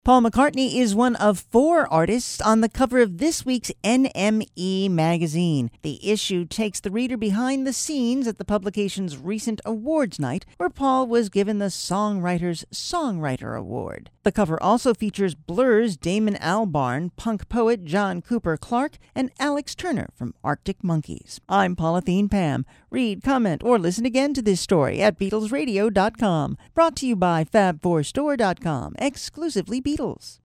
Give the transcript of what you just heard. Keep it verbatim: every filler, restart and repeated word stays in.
Paul McCartney is one of four artists on the cover of this week's N M E magazine. The issue takes the reader behind the scenes at the publication's recent awards night, where Paul was given the Songwriter's Songwriter Award. The cover also features Blur's Damon Albarn, punk poet John Cooper Clarke, and Alex Turner from Arctic Monkeys. I'm Pauline Pam. Read, comment, or listen again to this story at Beatles Radio dot com. Brought to you by Fab four Store dot com, exclusively Beatles.